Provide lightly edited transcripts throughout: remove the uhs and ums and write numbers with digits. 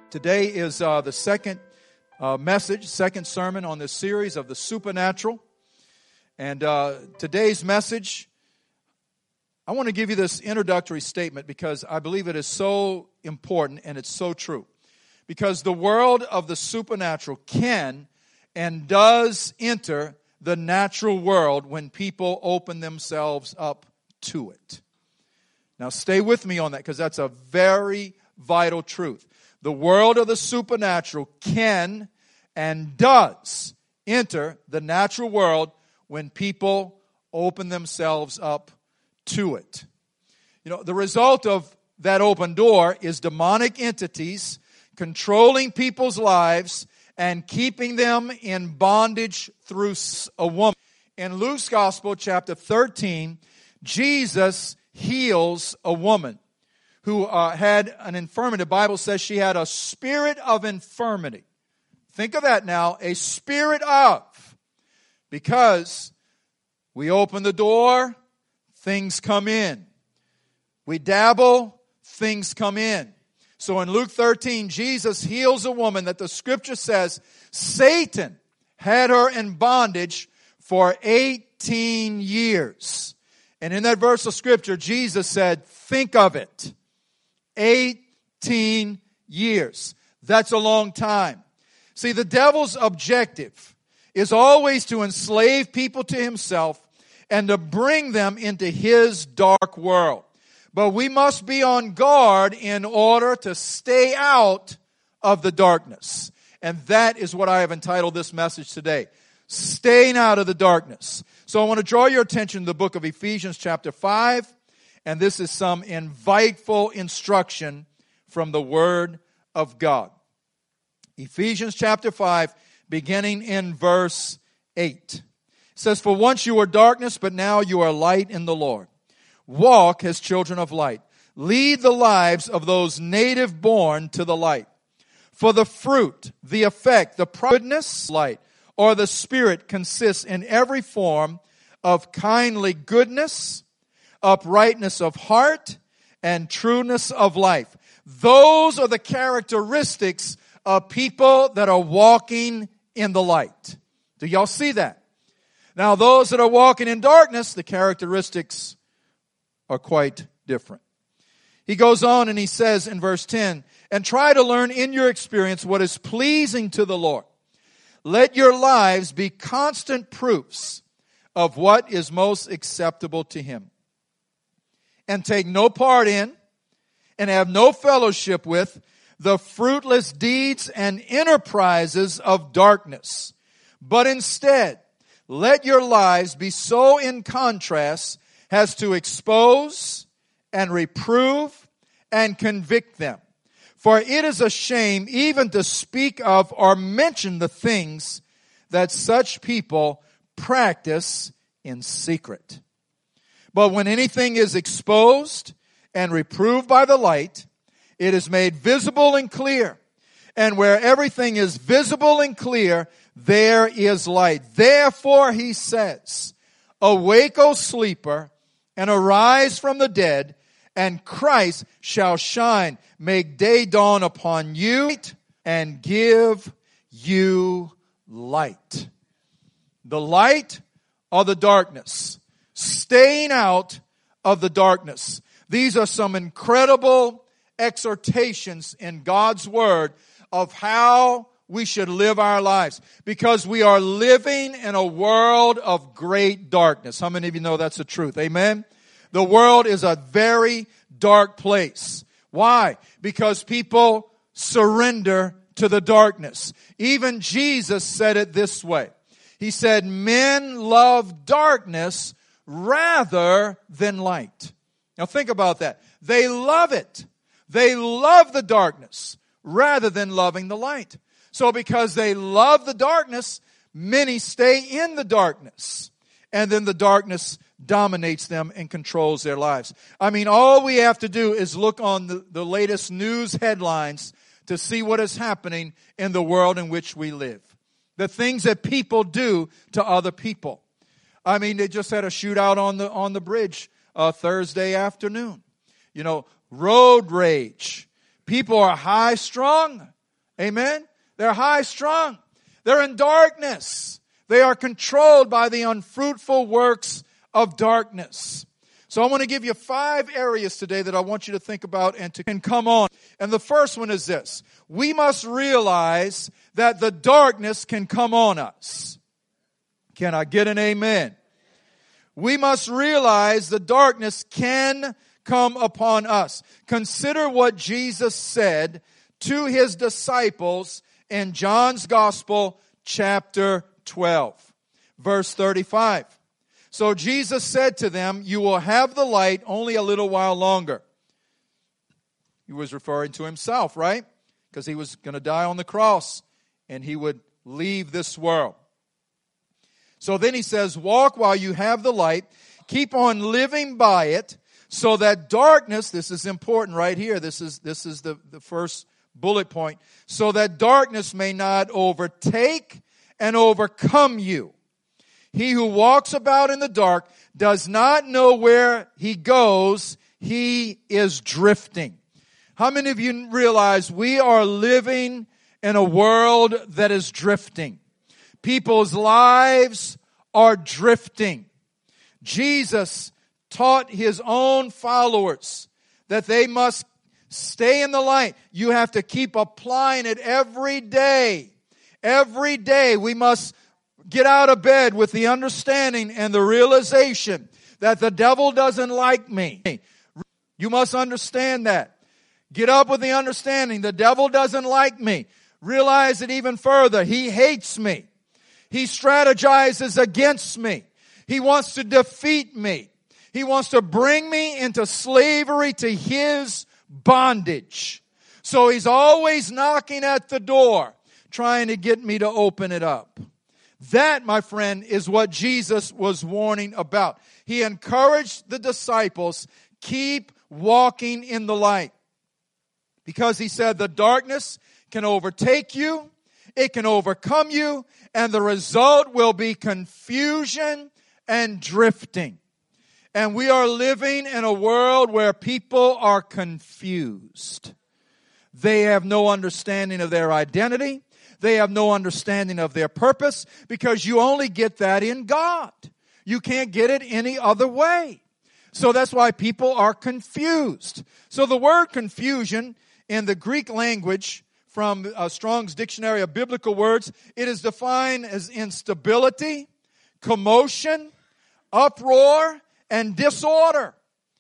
Today is the second second sermon on this series of the supernatural. And today's message, I want to give you this introductory statement because I believe it is so important and it's so true. Because the world of the supernatural can and does enter the natural world when people open themselves up to it. Now stay with me on that because that's a very vital truth. The world of the supernatural can and does enter the natural world when people open themselves up to it. You know, the result of that open door is demonic entities controlling people's lives and keeping them in bondage through a woman. In Luke's Gospel, chapter 13, Jesus heals a woman who had an infirmity. The Bible says she had a spirit of infirmity. Think of that now, a spirit of. Because we open the door, things come in. We dabble, things come in. So in Luke 13, Jesus heals a woman that the scripture says Satan had her in bondage for 18 years. And in that verse of scripture, Jesus said, think of it. 18 years. That's a long time. See, the devil's objective is always to enslave people to himself and to bring them into his dark world. But we must be on guard in order to stay out of the darkness. And that is what I have entitled this message today. Staying out of the darkness. So I want to draw your attention to the book of Ephesians chapter 5. And this is some insightful instruction from the Word of God. Ephesians chapter 5, beginning in verse 8. It says, "For once you were darkness, but now you are light in the Lord. Walk as children of light. Lead the lives of those native born to the light. For the fruit, the effect, the goodness, light, or the Spirit consists in every form of kindly goodness, uprightness of heart, and trueness of life." Those are the characteristics of people that are walking in the light. Do y'all see that? Now, those that are walking in darkness, the characteristics are quite different. He goes on and he says in verse 10, "And try to learn in your experience what is pleasing to the Lord. Let your lives be constant proofs of what is most acceptable to Him. And take no part in and have no fellowship with the fruitless deeds and enterprises of darkness. But instead, let your lives be so in contrast as to expose and reprove and convict them. For it is a shame even to speak of or mention the things that such people practice in secret. But when anything is exposed and reproved by the light, it is made visible and clear. And where everything is visible and clear, there is light. Therefore, he says, awake, O sleeper, and arise from the dead, and Christ shall shine. Make day dawn upon you, and give you light. The light or the darkness. Staying out of the darkness. These are some incredible exhortations in God's Word of how we should live our lives. Because we are living in a world of great darkness. How many of you know that's the truth? Amen? The world is a very dark place. Why? Because people surrender to the darkness. Even Jesus said it this way. He said, men love darkness rather than light. Now think about that. They love it. They love the darkness rather than loving the light. So because they love the darkness, many stay in the darkness. And then the darkness dominates them and controls their lives. I mean, all we have to do is look on the latest news headlines to see what is happening in the world in which we live. The things that people do to other people. I mean, they just had a shootout on the bridge Thursday afternoon. You know, road rage. People are high strung. Amen? They're high strung. They're in darkness. They are controlled by the unfruitful works of darkness. So I want to give you 5 areas today that I want you to think about and to come on. And the first one is this. We must realize that the darkness can come on us. Can I get an amen? We must realize the darkness can come upon us. Consider what Jesus said to his disciples in John's Gospel, chapter 12, verse 35. So Jesus said to them, you will have the light only a little while longer. He was referring to himself, right? Because he was going to die on the cross and he would leave this world. So then he says, walk while you have the light. Keep on living by it so that darkness, this is important right here. This is the first bullet point. So that darkness may not overtake and overcome you. He who walks about in the dark does not know where he goes. He is drifting. How many of you realize we are living in a world that is drifting? People's lives are drifting. Jesus taught his own followers that they must stay in the light. You have to keep applying it every day. Every day we must get out of bed with the understanding and the realization that the devil doesn't like me. You must understand that. Get up with the understanding the devil doesn't like me. Realize it even further. He hates me. He strategizes against me. He wants to defeat me. He wants to bring me into slavery to his bondage. So he's always knocking at the door, trying to get me to open it up. That, my friend, is what Jesus was warning about. He encouraged the disciples, keep walking in the light. Because he said the darkness can overtake you, it can overcome you, and the result will be confusion and drifting. And we are living in a world where people are confused. They have no understanding of their identity. They have no understanding of their purpose because you only get that in God. You can't get it any other way. So that's why people are confused. So the word confusion in the Greek language from Strong's Dictionary of Biblical Words, it is defined as instability, commotion, uproar, and disorder.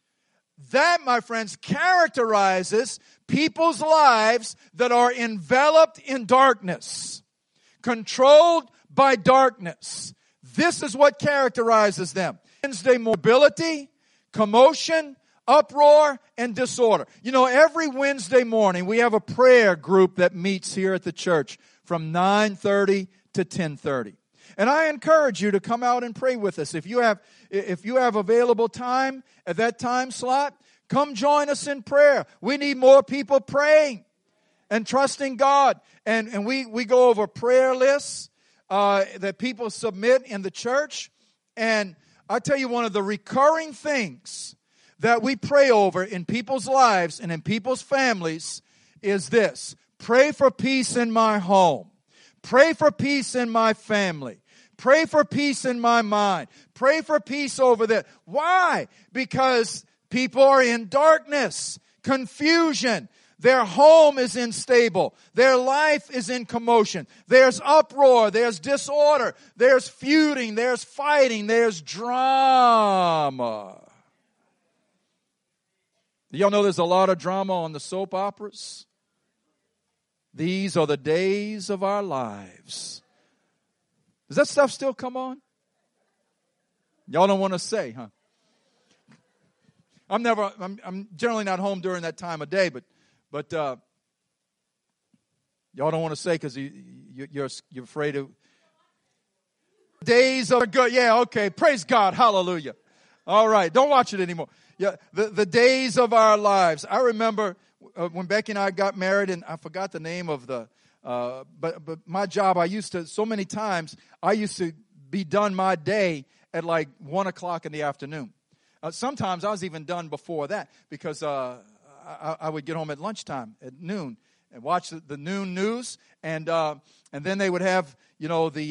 That, my friends, characterizes people's lives that are enveloped in darkness, controlled by darkness. This is what characterizes them. Wednesday, mobility, commotion, uproar, and disorder. You know, every Wednesday morning we have a prayer group that meets here at the church from 9:30 to 10:30. And I encourage you to come out and pray with us. If you have available time at that time slot, come join us in prayer. We need more people praying and trusting God. And we go over prayer lists that people submit in the church. And I tell you, one of the recurring things that we pray over in people's lives and in people's families is this. Pray for peace in my home. Pray for peace in my family. Pray for peace in my mind. Pray for peace over there. Why? Because people are in darkness, confusion. Their home is unstable. Their life is in commotion. There's uproar. There's disorder. There's feuding. There's fighting. There's drama. Y'all know there's a lot of drama on the soap operas? These are the days of our lives. Does that stuff still come on? Y'all don't want to say, huh? I'm generally not home during that time of day, but y'all don't want to say because you're afraid of. Days are good. Yeah, okay. Praise God. Hallelujah. All right. Don't watch it anymore. Yeah, the days of our lives. I remember when Becky and I got married, and I forgot the name of but my job, so many times, I used to be done my day at like 1 o'clock in the afternoon. Sometimes I was even done before that because I would get home at lunchtime at noon. and watch the noon news, and then they would have, we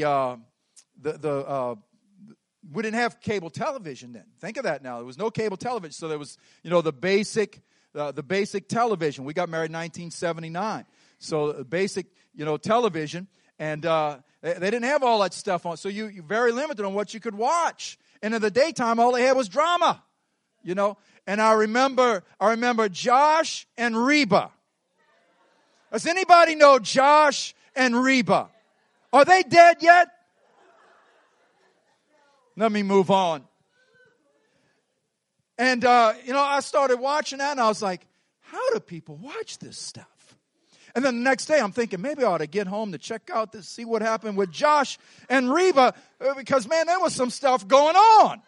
didn't have cable television then. Think of that now. There was no cable television, so there was, the basic television. We got married in 1979, so basic, television, and they didn't have all that stuff on, so you're very limited on what you could watch. And in the daytime, all they had was drama, And I remember Josh and Reba. Does anybody know Josh and Reba? Are they dead yet? Let me move on. And, I started watching that, and I was like, how do people watch this stuff? And then the next day, I'm thinking, maybe I ought to get home to check out to see what happened with Josh and Reba, because, man, there was some stuff going on.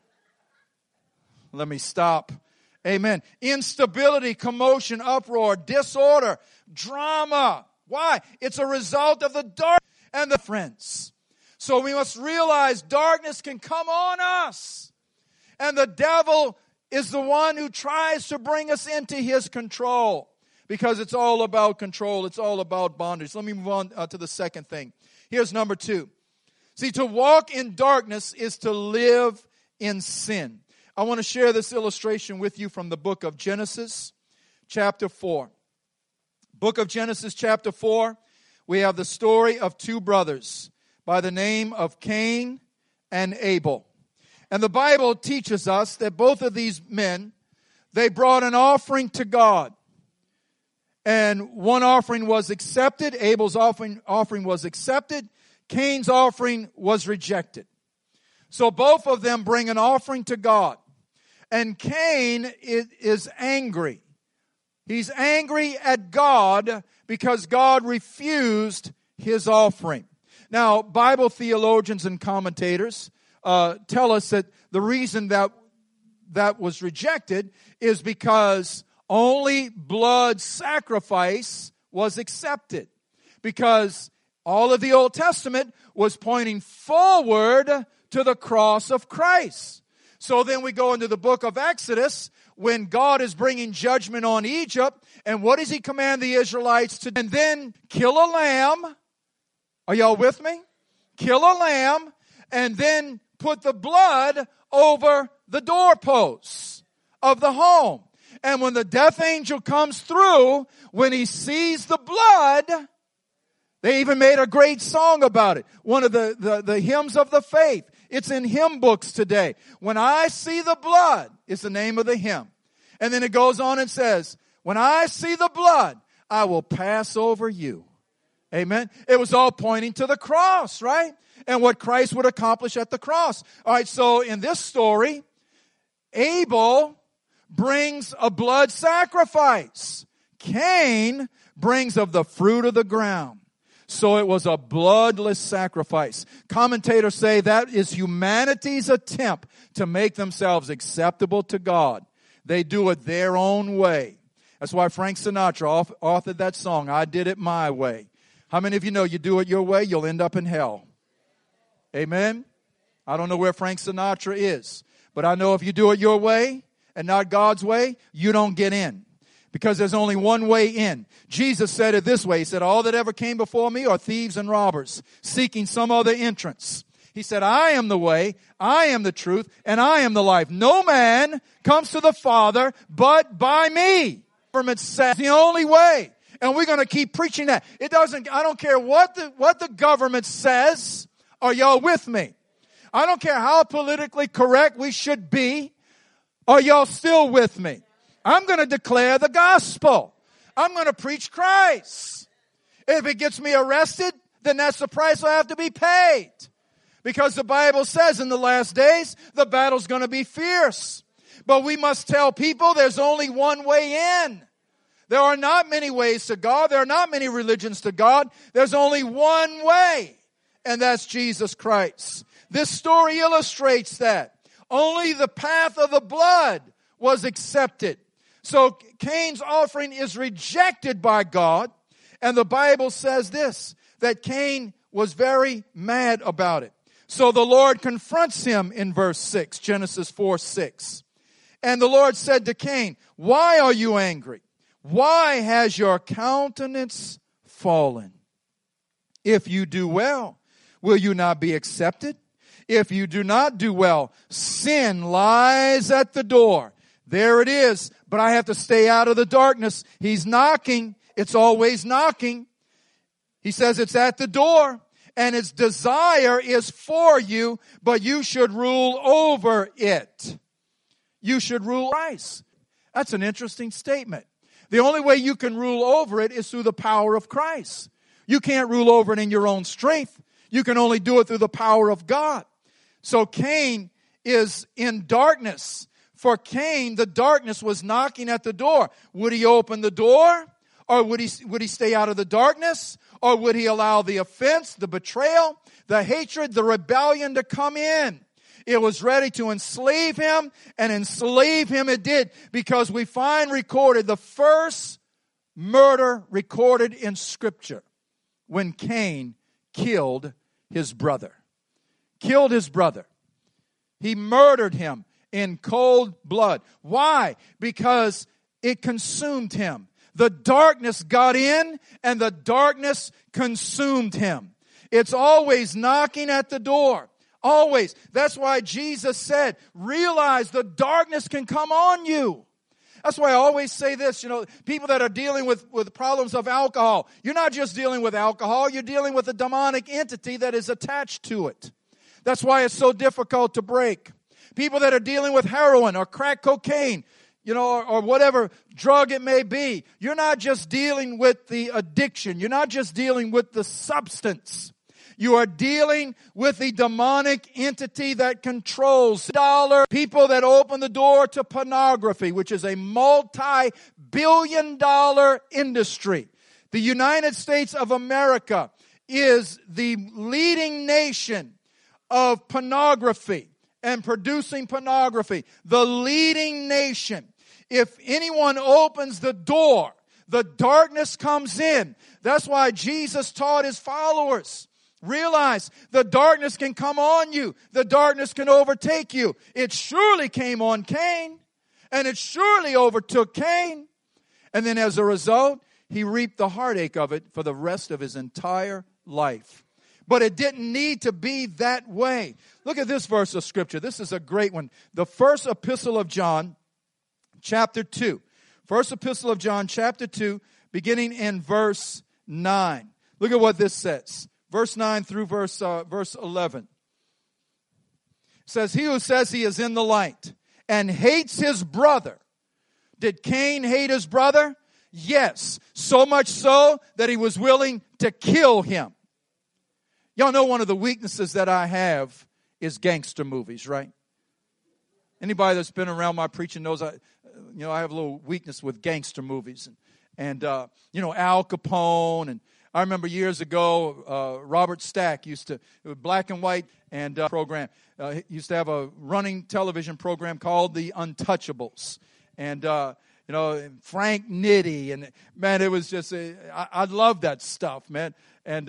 Let me stop. Amen. Instability, commotion, uproar, disorder, drama. Why? It's a result of the dark and the friends. So we must realize darkness can come on us. And the devil is the one who tries to bring us into his control. Because it's all about control. It's all about bondage. Let me move on to the second thing. Here's number 2. See, to walk in darkness is to live in sin. I want to share this illustration with you from the book of Genesis, chapter 4. Book of Genesis, chapter 4, we have the story of 2 brothers by the name of Cain and Abel. And the Bible teaches us that both of these men, they brought an offering to God. And one offering was accepted. Abel's offering was accepted. Cain's offering was rejected. So both of them bring an offering to God. And Cain is angry. He's angry at God because God refused his offering. Now, Bible theologians and commentators tell us that the reason that was rejected is because only blood sacrifice was accepted. Because all of the Old Testament was pointing forward to the cross of Christ. So then we go into the book of Exodus when God is bringing judgment on Egypt. And what does he command the Israelites to do? And then kill a lamb. Are y'all with me? Kill a lamb and then put the blood over the doorposts of the home. And when the death angel comes through, when he sees the blood, they even made a great song about it. One of the hymns of the faith. It's in hymn books today. When I see the blood is the name of the hymn. And then it goes on and says, when I see the blood, I will pass over you. Amen. It was all pointing to the cross, right? And what Christ would accomplish at the cross. All right, so in this story, Abel brings a blood sacrifice. Cain brings of the fruit of the ground. So it was a bloodless sacrifice. Commentators say that is humanity's attempt to make themselves acceptable to God. They do it their own way. That's why Frank Sinatra authored that song, I Did It My Way. How many of you know you do it your way, you'll end up in hell? Amen? I don't know where Frank Sinatra is, but I know if you do it your way and not God's way, you don't get in. Because there's only one way in. Jesus said it this way. He said, all that ever came before me are thieves and robbers, seeking some other entrance. He said, I am the way, I am the truth, and I am the life. No man comes to the Father but by me. Government says the only way. And we're going to keep preaching that. I don't care what the government says. Are y'all with me? I don't care how politically correct we should be. Are y'all still with me? I'm going to declare the gospel. I'm going to preach Christ. If it gets me arrested, then that's the price I have to be paid. Because the Bible says in the last days, the battle's going to be fierce. But we must tell people there's only one way in. There are not many ways to God. There are not many religions to God. There's only one way, and that's Jesus Christ. This story illustrates that. Only the path of the blood was accepted. So Cain's offering is rejected by God. And the Bible says this, that Cain was very mad about it. So the Lord confronts him in verse 6, Genesis 4:6. And the Lord said to Cain, why are you angry? Why has your countenance fallen? If you do well, will you not be accepted? If you do not do well, sin lies at the door. There it is, but I have to stay out of the darkness. He's knocking. It's always knocking. He says it's at the door, and its desire is for you, but you should rule over it. You should rule Christ. That's an interesting statement. The only way you can rule over it is through the power of Christ. You can't rule over it in your own strength. You can only do it through the power of God. So Cain is in darkness. For Cain, the darkness was knocking at the door. Would he open the door? Or would he stay out of the darkness? Or would he allow the offense, the betrayal, the hatred, the rebellion to come in? It was ready to enslave him, and enslave him it did, because we find recorded the first murder recorded in Scripture when Cain killed his brother. Killed his brother. He murdered him in cold blood. Why? Because it consumed him. The darkness got in, and the darkness consumed him. It's always knocking at the door. Always. That's why Jesus said, realize the darkness can come on you. That's why I always say this, people that are dealing with problems of alcohol, you're not just dealing with alcohol, you're dealing with a demonic entity that is attached to it. That's why it's so difficult to break. People that are dealing with heroin or crack cocaine, or whatever drug it may be, you're not just dealing with the addiction. You're not just dealing with the substance. You are dealing with the demonic entity that controls people that open the door to pornography, which is a multi-billion-dollar industry. The United States of America is the leading nation of pornography and producing pornography. The leading nation. If anyone opens the door, the darkness comes in. That's why Jesus taught his followers. Realize the darkness can come on you. The darkness can overtake you. It surely came on Cain, and it surely overtook Cain. And then as a result, he reaped the heartache of it for the rest of his entire life. But it didn't need to be that way. Look at this verse of Scripture. This is a great one. The first epistle of John, chapter 2. First epistle of John, chapter 2, beginning in verse 9. Look at what this says. Verse 9 through verse 11. It says, he who says he is in the light and hates his brother. Did Cain hate his brother? Yes. So much so that he was willing to kill him. Y'all know one of the weaknesses that I have is gangster movies, right? Anybody that's been around my preaching knows I have a little weakness with gangster movies. And Al Capone, and I remember years ago, Robert Stack used to, it was black and white and program. He used to have a running television program called The Untouchables. And, Frank Nitti. And, man, it was just, I love that stuff, man. And,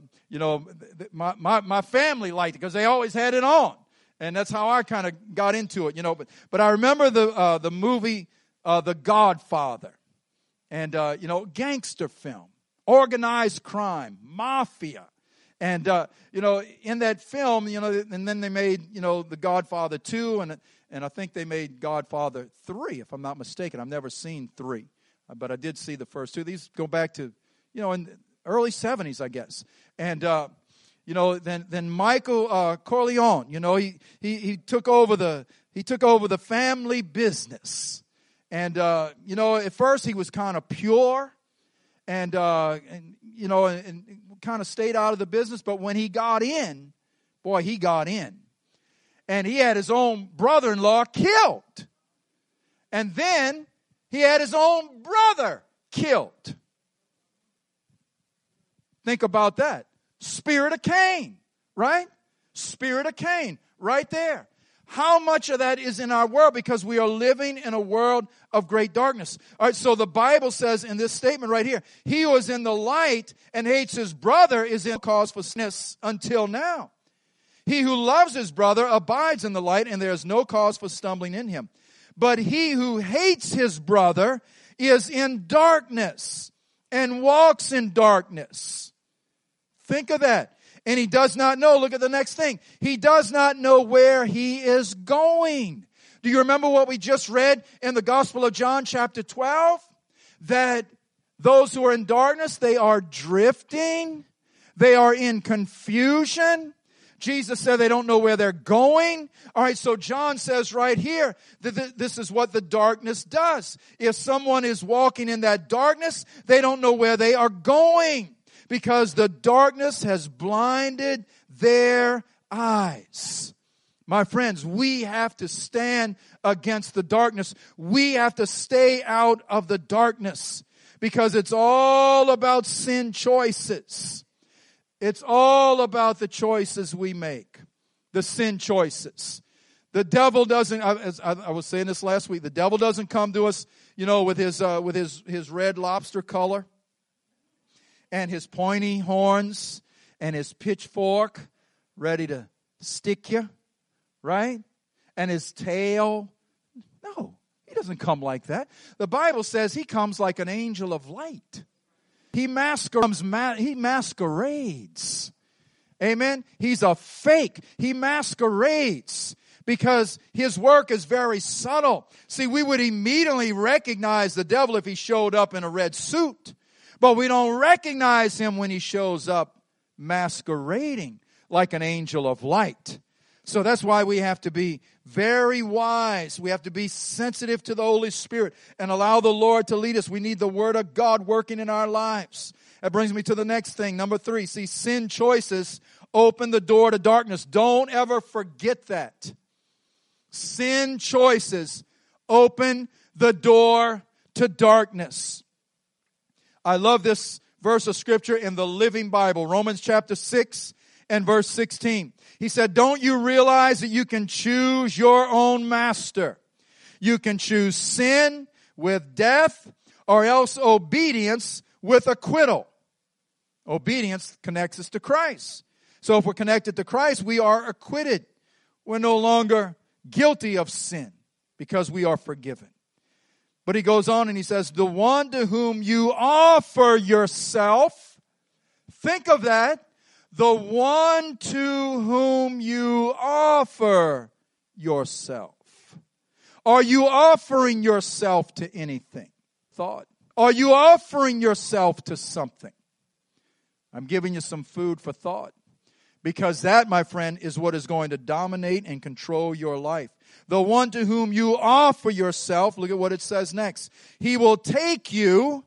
my family liked it because they always had it on. And that's how I kind of got into it, But I remember the movie, The Godfather. And, gangster film. Organized crime, mafia. And, in that film, and then they made, The Godfather 2, and I think they made Godfather 3, if I'm not mistaken. I've never seen 3, but I did see the first 2. These go back to, in the early 70s, I guess. And, then Michael Corleone, he took over the family business. And, at first he was kind of pure. And kind of stayed out of the business. But when he got in, he got in. And he had his own brother-in-law killed. And then he had his own brother killed. Think about that. Spirit of Cain, right? Spirit of Cain, right there. How much of that is in our world? Because we are living in a world of great darkness. All right, so the Bible says in this statement right here, he who is in the light and hates his brother is in cause for sin until now. He who loves his brother abides in the light, and there is no cause for stumbling in him. But he who hates his brother is in darkness and walks in darkness. Think of that. And he does not know. Look at the next thing. He does not know where he is going. Do you remember what we just read in the Gospel of John chapter 12? That those who are in darkness, they are drifting. They are in confusion. Jesus said they don't know where they're going. All right, so John says right here that this is what the darkness does. If someone is walking in that darkness, they don't know where they are going because the darkness has blinded their eyes. My friends, we have to stand against the darkness. We have to stay out of the darkness because it's all about sin choices. It's all about the choices we make, the sin choices. The devil doesn't, as I was saying this last week, the devil doesn't come to us, with his red lobster color and his pointy horns and his pitchfork ready to stick you, right? And his tail. No, he doesn't come like that. The Bible says he comes like an angel of light. He masquerades. Amen? He's a fake. He masquerades because his work is very subtle. See, we would immediately recognize the devil if he showed up in a red suit. But we don't recognize him when he shows up masquerading like an angel of light. So that's why we have to be very wise. We have to be sensitive to the Holy Spirit and allow the Lord to lead us. We need the Word of God working in our lives. That brings me to the next thing. Number 3, see, sin choices open the door to darkness. Don't ever forget that. Sin choices open the door to darkness. I love this verse of Scripture in the Living Bible, Romans chapter 6 and verse 16. He said, don't you realize that you can choose your own master? You can choose sin with death or else obedience with acquittal. Obedience connects us to Christ. So if we're connected to Christ, we are acquitted. We're no longer guilty of sin because we are forgiven. But he goes on and he says, the one to whom you offer yourself, think of that. The one to whom you offer yourself. Are you offering yourself to anything? Thought. Are you offering yourself to something? I'm giving you some food for thought. Because that, my friend, is what is going to dominate and control your life. The one to whom you offer yourself, look at what it says next. He will take you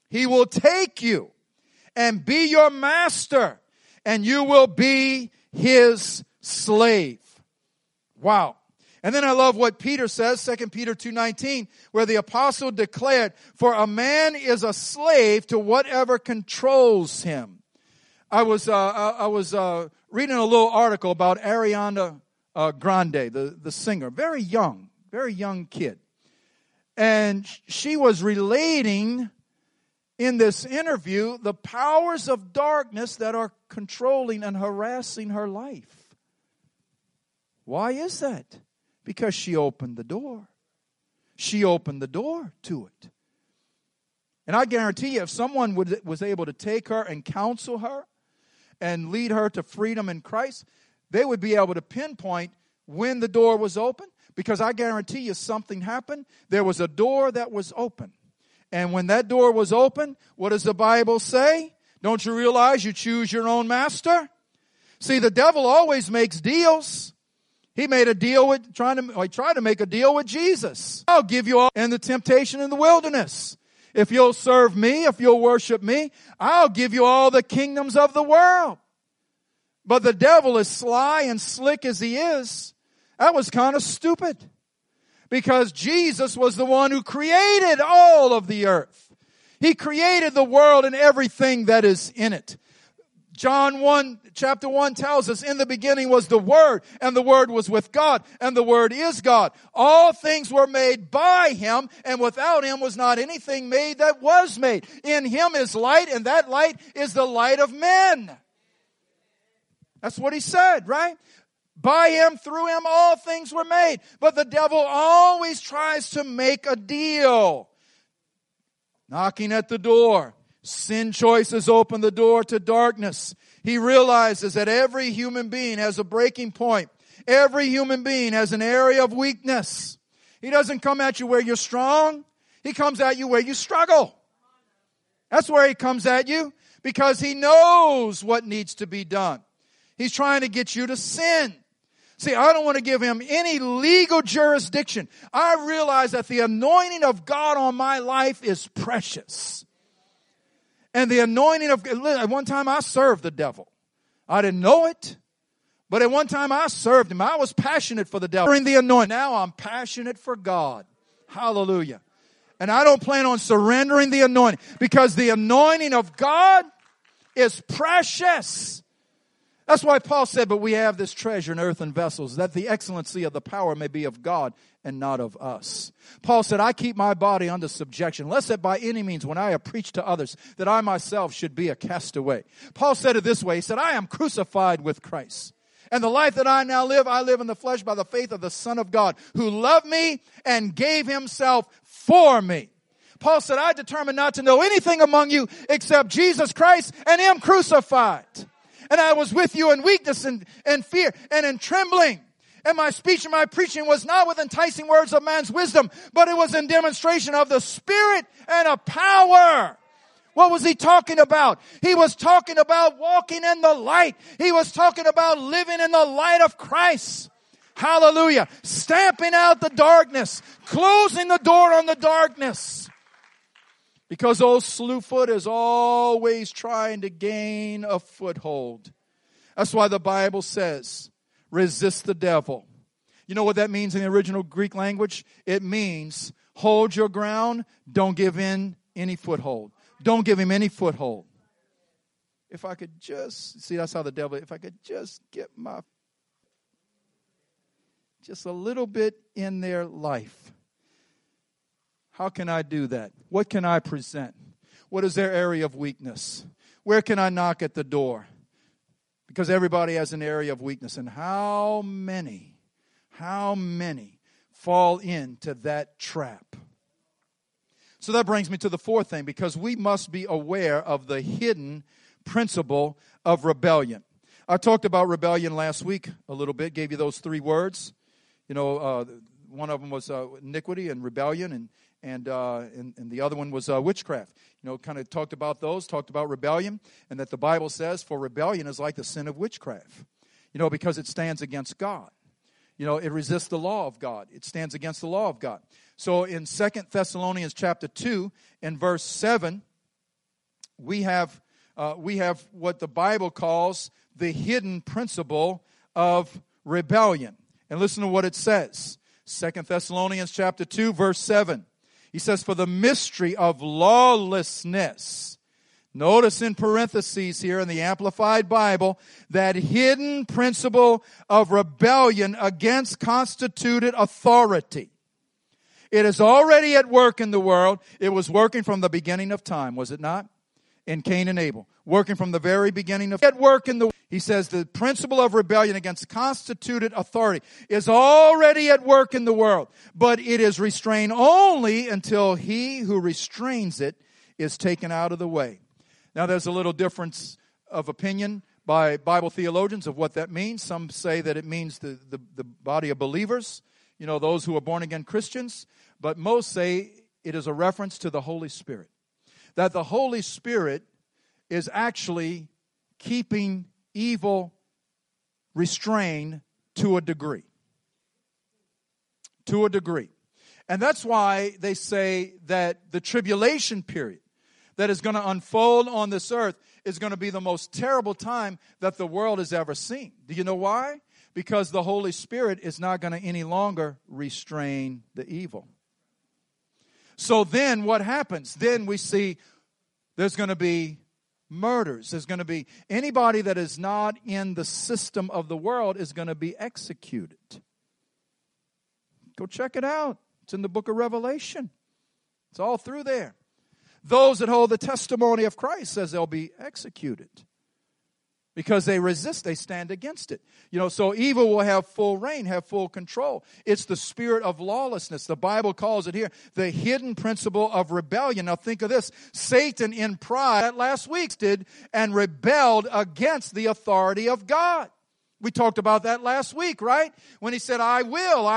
and be your master. And you will be his slave. Wow. And then I love what Peter says, 2 Peter 2:19, where the apostle declared, for a man is a slave to whatever controls him. I was reading a little article about Ariana Grande, the singer, very young kid. And she was relating in this interview the powers of darkness that are controlling and harassing her life. Why is that? Because she opened the door. She opened the door to it. And I guarantee you, if someone was able to take her and counsel her and lead her to freedom in Christ, they would be able to pinpoint when the door was open. Because I guarantee you something happened. There was a door that was open. And when that door was open, what does the Bible say? Don't you realize you choose your own master? See, the devil always makes deals. He made a deal with, tried to make a deal with Jesus. I'll give you all in the temptation in the wilderness. If you'll serve me, if you'll worship me, I'll give you all the kingdoms of the world. But the devil, as sly and slick as he is, that was kind of stupid. Because Jesus was the one who created all of the earth. He created the world and everything that is in it. John chapter 1 tells us, in the beginning was the Word, and the Word was with God, and the Word is God. All things were made by Him, and without Him was not anything made that was made. In Him is light, and that light is the light of men. That's what He said, right? By Him, through Him, all things were made. But the devil always tries to make a deal. knocking at the door. Sin choices open the door to darkness. He realizes that every human being has a breaking point. Every human being has an area of weakness. He doesn't come at you where you're strong. He comes at you where you struggle. That's where he comes at you, because he knows what needs to be done. He's trying to get you to sin. See, I don't want to give him any legal jurisdiction. I realize that the anointing of God on my life is precious. And the anointing of, at one time I served the devil. I didn't know it, but at one time I served him. I was passionate for the devil. During the anointing, now I'm passionate for God. Hallelujah. And I don't plan on surrendering the anointing, because the anointing of God is precious. That's why Paul said, but we have this treasure in earthen vessels, that the excellency of the power may be of God and not of us. Paul said, I keep my body under subjection, lest that by any means, when I have preached to others, that I myself should be a castaway. Paul said it this way. He said, I am crucified with Christ. And the life that I now live, I live in the flesh by the faith of the Son of God, who loved me and gave himself for me. Paul said, I determined not to know anything among you except Jesus Christ and him crucified. And I was with you in weakness and fear and in trembling. And my speech and my preaching was not with enticing words of man's wisdom, but it was in demonstration of the Spirit and of power. What was he talking about? He was talking about walking in the light. He was talking about living in the light of Christ. Hallelujah. Stamping out the darkness. Closing the door on the darkness. Because old Slewfoot is always trying to gain a foothold. That's why the Bible says, resist the devil. You know what that means in the original Greek language? It means hold your ground, don't give in any foothold. Don't give him any foothold. If I could just, see, that's how the devil, if I could just get just a little bit in their life. How can I do that? What can I present? What is their area of weakness? Where can I knock at the door? Because everybody has an area of weakness. And how many fall into that trap? So that brings me to the fourth thing, because we must be aware of the hidden principle of rebellion. I talked about rebellion last week a little bit, gave you those three words. You know, one of them was iniquity and rebellion, and the other one was witchcraft. You know, kind of talked about those, talked about rebellion, and that the Bible says for rebellion is like the sin of witchcraft. You know, because it stands against God. You know, it resists the law of God. It stands against the law of God. So in 2 Thessalonians chapter 2 and verse 7, we have what the Bible calls the hidden principle of rebellion. And listen to what it says. 2 Thessalonians chapter 2 verse 7. He says, for the mystery of lawlessness. Notice in parentheses here in the Amplified Bible, that hidden principle of rebellion against constituted authority. It is already at work in the world. It was working from the beginning of time, was it not? In Cain and Abel. Working from the very beginning of at work in the He says the principle of rebellion against constituted authority is already at work in the world, but it is restrained only until he who restrains it is taken out of the way. Now there's a little difference of opinion by Bible theologians of what that means. Some say that it means the body of believers, you know, those who are born again Christians, but most say it is a reference to the Holy Spirit. That the Holy Spirit is actually keeping evil restrained to a degree. To a degree. And that's why they say that the tribulation period that is going to unfold on this earth is going to be the most terrible time that the world has ever seen. Do you know why? Because the Holy Spirit is not going to any longer restrain the evil. So then what happens? Then we see there's going to be murders. There's going to be anybody that is not in the system of the world is going to be executed. Go check it out. It's in the book of Revelation. It's all through there. Those that hold the testimony of Christ says they'll be executed. Because they resist, they stand against it. So evil will have full reign, have full control. It's the spirit of lawlessness. The Bible calls it here the hidden principle of rebellion. Now think of this. Satan in pride, last week did, and rebelled against the authority of God. We talked about that last week, right? When he said, I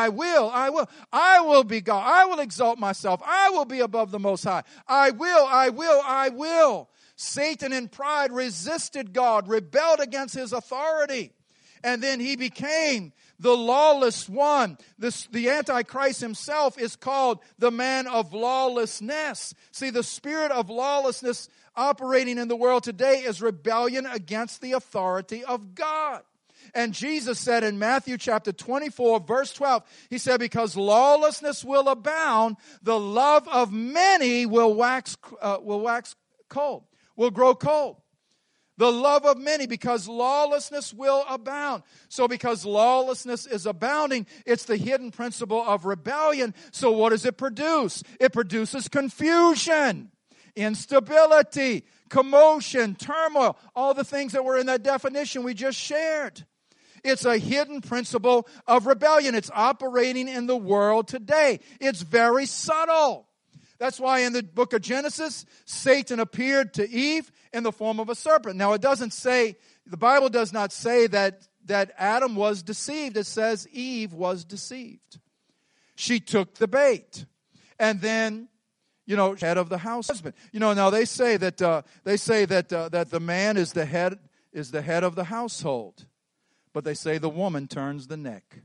will be God. I will exalt myself. I will be above the Most High. I will. Satan in pride resisted God, rebelled against his authority. And then he became the lawless one. The Antichrist himself is called the man of lawlessness. See, the spirit of lawlessness operating in the world today is rebellion against the authority of God. And Jesus said in Matthew chapter 24, verse 12, he said, because lawlessness will abound, the love of many will wax cold. Will grow cold. The love of many, because lawlessness will abound. So because lawlessness is abounding, it's the hidden principle of rebellion. So what does it produce? It produces confusion, instability, commotion, turmoil, all the things that were in that definition we just shared. It's a hidden principle of rebellion. It's operating in the world today. It's very subtle. That's why in the book of Genesis, Satan appeared to Eve in the form of a serpent. Now, it doesn't say, the Bible does not say that Adam was deceived. It says Eve was deceived. She took the bait. And then, head of the husband. Now they say that the man is the head of the household. But they say the woman turns the neck.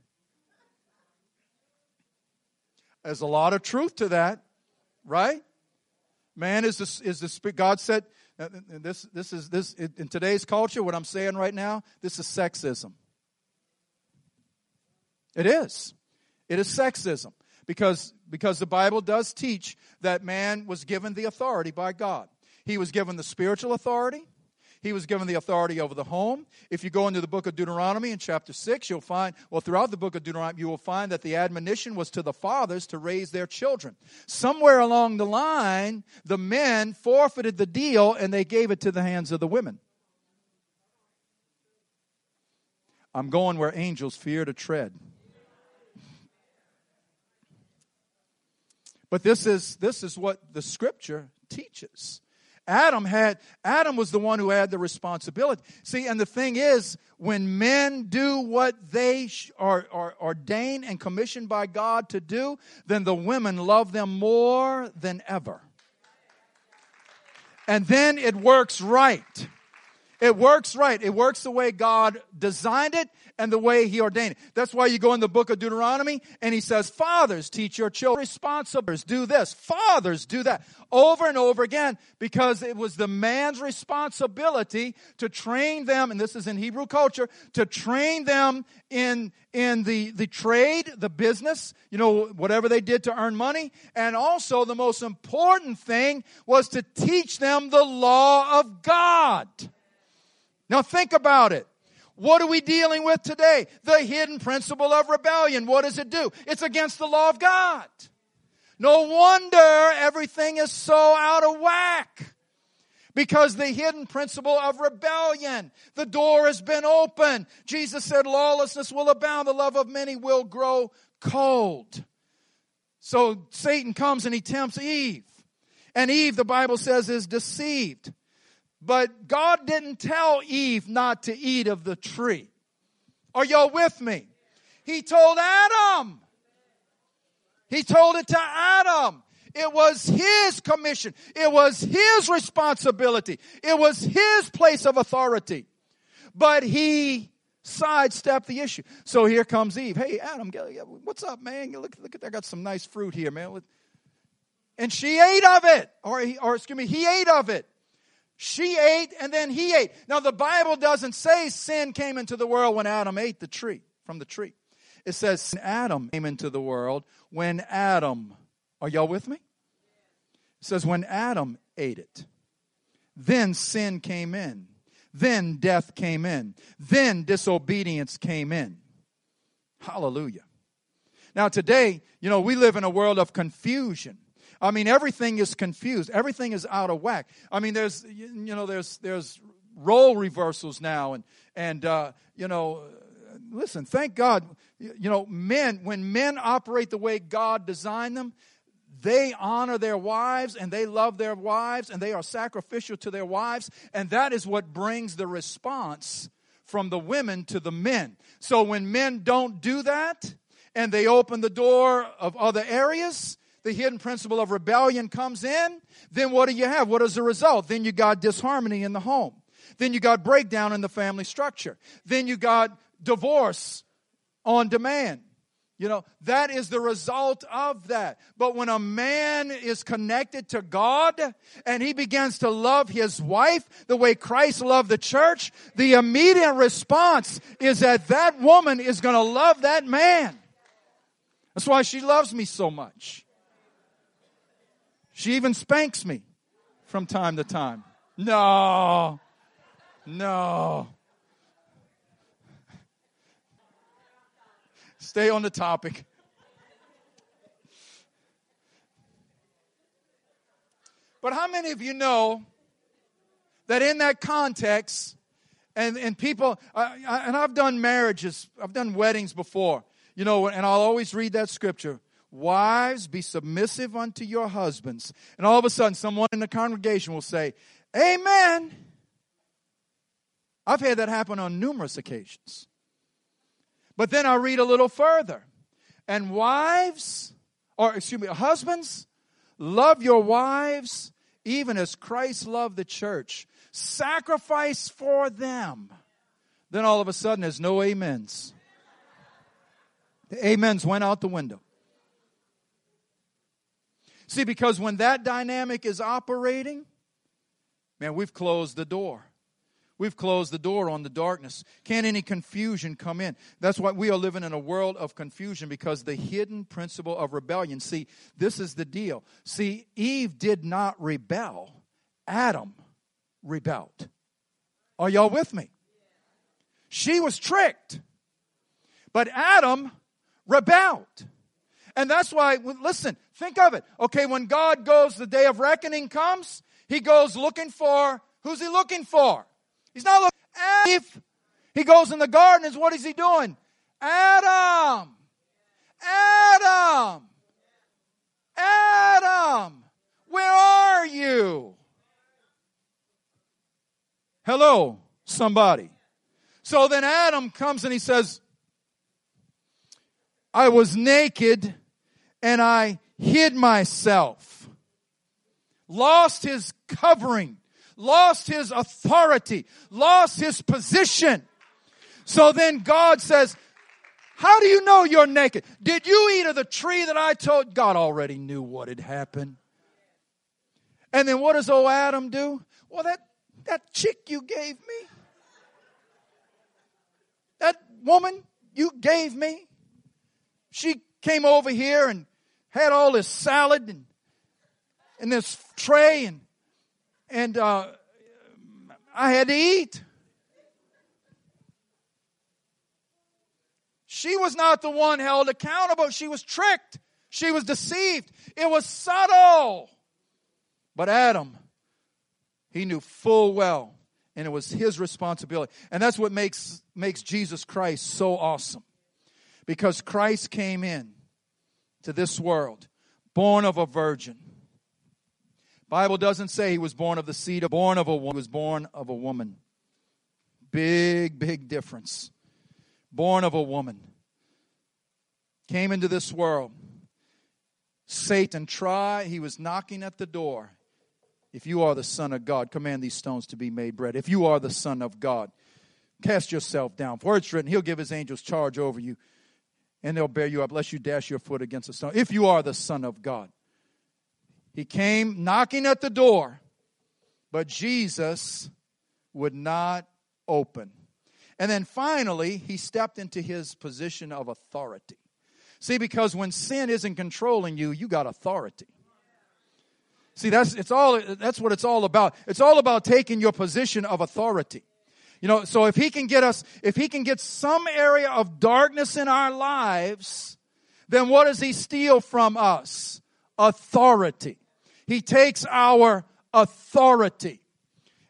There's a lot of truth to that. Right? Man is the spirit. God said, this in today's culture, what I'm saying right now, this is sexism. It is. It is sexism. Because the Bible does teach that man was given the authority by God. He was given the spiritual authority. He was given the authority over the home. If you go into the book of Deuteronomy in chapter 6, you'll find, throughout the book of Deuteronomy, you will find that the admonition was to the fathers to raise their children. Somewhere along the line, the men forfeited the deal and they gave it to the hands of the women. I'm going where angels fear to tread. But this is what the Scripture teaches. Adam was the one who had the responsibility. See, and the thing is, when men do what they are ordained and commissioned by God to do, then the women love them more than ever. And then it works right. It works right. It works the way God designed it and the way He ordained it. That's why you go in the book of Deuteronomy and He says, fathers, teach your children. Responsibles, do this. Fathers, do that. Over and over again, because it was the man's responsibility to train them, and this is in Hebrew culture, to train them in the trade, the business, whatever they did to earn money. And also the most important thing was to teach them the law of God. Now think about it. What are we dealing with today? The hidden principle of rebellion. What does it do? It's against the law of God. No wonder everything is so out of whack. Because the hidden principle of rebellion. The door has been opened. Jesus said lawlessness will abound. The love of many will grow cold. So Satan comes and he tempts Eve. And Eve, the Bible says, is deceived. But God didn't tell Eve not to eat of the tree. Are y'all with me? He told Adam. He told it to Adam. It was his commission. It was his responsibility. It was his place of authority. But he sidestepped the issue. So here comes Eve. Hey, Adam, what's up, man? Look at that. I got some nice fruit here, man. And she ate of it. He ate of it. She ate and then he ate. Now the Bible doesn't say sin came into the world when Adam ate from the tree. It says Adam came into the world when Adam, are y'all with me? It says when Adam ate it. Then sin came in. Then death came in. Then disobedience came in. Hallelujah. Now today, we live in a world of confusion. I mean, everything is confused. Everything is out of whack. I mean, there's role reversals now. And listen, thank God, when men operate the way God designed them, they honor their wives and they love their wives and they are sacrificial to their wives. And that is what brings the response from the women to the men. So when men don't do that and they open the door of other areas, the hidden principle of rebellion comes in, then what do you have? What is the result? Then you got disharmony in the home. Then you got breakdown in the family structure. Then you got divorce on demand. That is the result of that. But when a man is connected to God and he begins to love his wife the way Christ loved the church, the immediate response is that woman is going to love that man. That's why she loves me so much. She even spanks me from time to time. No. Stay on the topic. But how many of you know that in that context, and people, and I've done marriages, I've done weddings before, and I'll always read that scripture. Wives, be submissive unto your husbands. And all of a sudden, someone in the congregation will say, Amen. I've had that happen on numerous occasions. But then I read a little further. And husbands, love your wives even as Christ loved the church. Sacrifice for them. Then all of a sudden there's no amens. The amens went out the window. See, because when that dynamic is operating, man, we've closed the door. We've closed the door on the darkness. Can't any confusion come in? That's why we are living in a world of confusion, because the hidden principle of rebellion. See, this is the deal. See, Eve did not rebel. Adam rebelled. Are y'all with me? She was tricked. But Adam rebelled. And that's why, listen, think of it. Okay, when God goes, the day of reckoning comes, he goes looking for, who's he looking for? He's not looking at Eve. He goes in the garden, and what is he doing? Adam, where are you? Hello, somebody. So then Adam comes and he says, I was naked and I hid myself. Lost his covering. Lost his authority. Lost his position. So then God says, how do you know you're naked? Did you eat of the tree that I told? God already knew what had happened. And then what does old Adam do? Well, that chick you gave me, that woman you gave me, she came over here and had all this salad and this tray, and I had to eat. She was not the one held accountable. She was tricked. She was deceived. It was subtle. But Adam, he knew full well, and it was his responsibility. And that's what makes Jesus Christ so awesome. Because Christ came in to this world, born of a virgin. Bible doesn't say he was born of the seed, born of a woman. He was born of a woman. Big, big difference. Born of a woman. Came into this world. Satan tried. He was knocking at the door. If you are the Son of God, command these stones to be made bread. If you are the Son of God, cast yourself down. For it's written, he'll give his angels charge over you, and they'll bear you up, lest you dash your foot against a stone. If you are the Son of God. He came knocking at the door, but Jesus would not open. And then finally, he stepped into his position of authority. See, because when sin isn't controlling you, you got authority. See, that's what it's all about. It's all about taking your position of authority. So if he can get some area of darkness in our lives, then what does he steal from us? Authority. He takes our authority.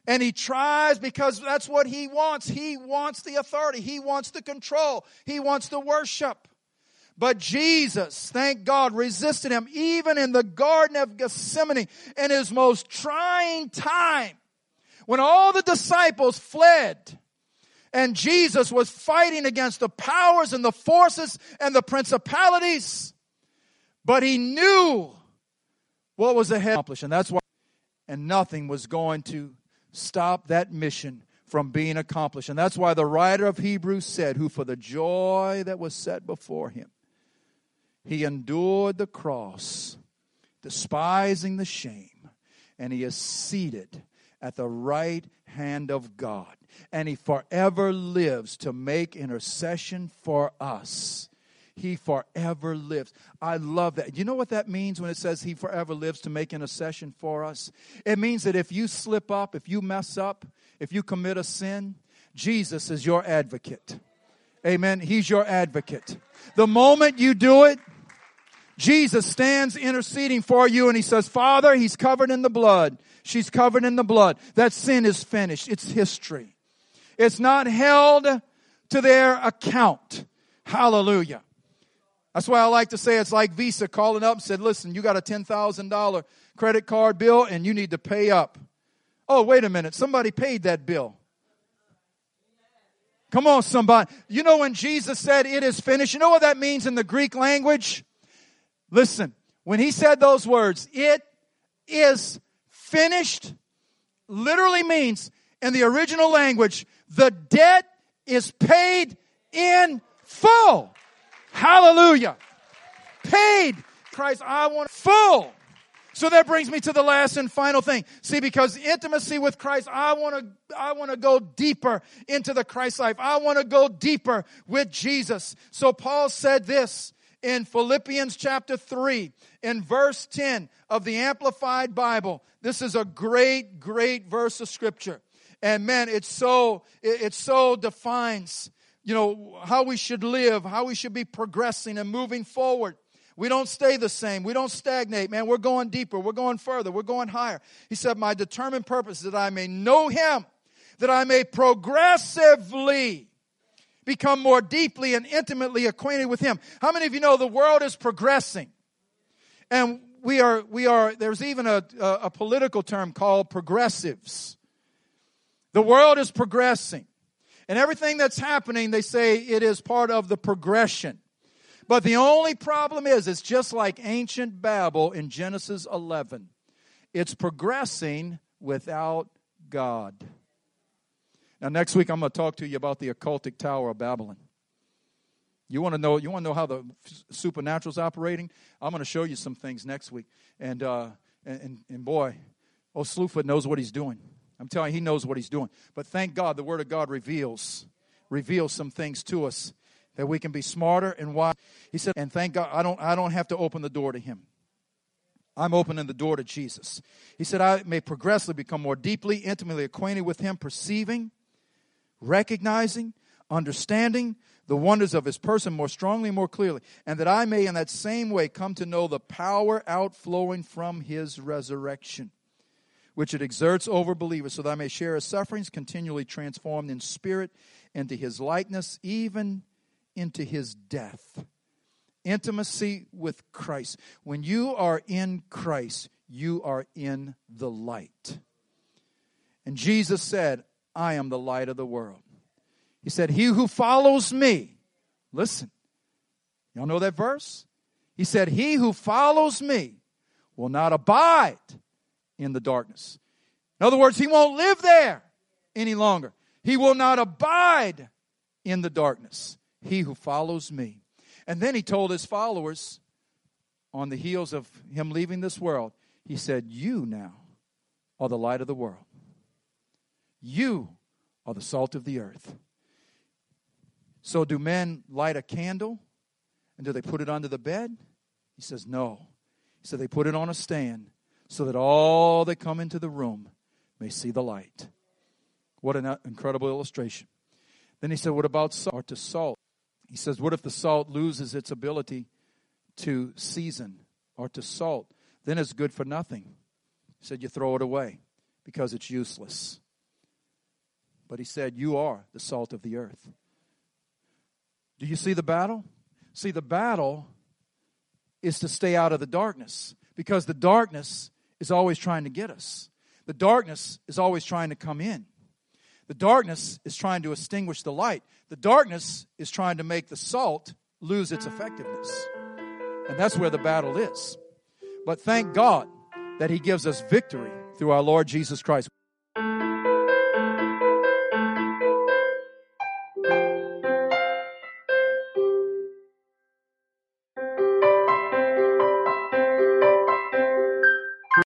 And he tries because that's what he wants. He wants the authority. He wants the control. He wants the worship. But Jesus, thank God, resisted him even in the Garden of Gethsemane in his most trying time. When all the disciples fled and Jesus was fighting against the powers and the forces and the principalities. But he knew what was ahead. And that's why, and nothing was going to stop that mission from being accomplished. And that's why the writer of Hebrews said, who for the joy that was set before him, he endured the cross, despising the shame, and he is seated at the right hand of God. And he forever lives to make intercession for us. He forever lives. I love that. You know what that means when it says he forever lives to make intercession for us? It means that if you slip up, if you mess up, if you commit a sin, Jesus is your advocate. Amen. He's your advocate. The moment you do it, Jesus stands interceding for you and he says, Father, he's covered in the blood. She's covered in the blood. That sin is finished. It's history. It's not held to their account. Hallelujah. That's why I like to say it's like Visa calling up and said, listen, you got a $10,000 credit card bill and you need to pay up. Oh, wait a minute. Somebody paid that bill. Come on, somebody. You know when Jesus said it is finished, you know what that means in the Greek language? Listen, when he said those words, it is finished, literally means in the original language, the debt is paid in full. Hallelujah. Paid. Christ, I want full. So that brings me to the last and final thing. See, because intimacy with Christ, I want to go deeper into the Christ life. I want to go deeper with Jesus. So Paul said this in Philippians chapter 3, in verse 10 of the Amplified Bible. This is a great, great verse of Scripture. And man, it so defines, how we should live, how we should be progressing and moving forward. We don't stay the same. We don't stagnate, man. We're going deeper. We're going further. We're going higher. He said, my determined purpose is that I may know him, that I may progressively become more deeply and intimately acquainted with him. How many of you know the world is progressing? And we are, there's even a political term called progressives. The world is progressing. And everything that's happening, they say it is part of the progression. But the only problem is, it's just like ancient Babel in Genesis 11. It's progressing without God. Now, next week, I'm going to talk to you about the occultic Tower of Babylon. You want to know how the supernatural's operating? I'm going to show you some things next week. And boy, old Slewfoot knows what he's doing. I'm telling you, he knows what he's doing. But thank God, the Word of God reveals some things to us that we can be smarter and wise. He said, and thank God, I don't have to open the door to him. I'm opening the door to Jesus. He said, I may progressively become more deeply, intimately acquainted with him, perceiving, recognizing, understanding the wonders of his person more strongly and more clearly, and that I may in that same way come to know the power outflowing from his resurrection, which it exerts over believers, so that I may share his sufferings, continually transformed in spirit into his likeness, even into his death. Intimacy with Christ. When you are in Christ, you are in the light. And Jesus said, I am the light of the world. He said, he who follows me, listen, y'all know that verse? He said, he who follows me will not abide in the darkness. In other words, he won't live there any longer. He will not abide in the darkness. He who follows me. And then he told his followers, on the heels of him leaving this world, he said, you now are the light of the world. You are the salt of the earth. So do men light a candle and do they put it under the bed? He says, no. He said they put it on a stand so that all that come into the room may see the light. What an incredible illustration. Then he said, what about salt? Or to salt? He says, what if the salt loses its ability to season or to salt? Then it's good for nothing. He said, you throw it away because it's useless. But he said, you are the salt of the earth. Do you see the battle? See, the battle is to stay out of the darkness, because the darkness is always trying to get us. The darkness is always trying to come in. The darkness is trying to extinguish the light. The darkness is trying to make the salt lose its effectiveness. And that's where the battle is. But thank God that he gives us victory through our Lord Jesus Christ.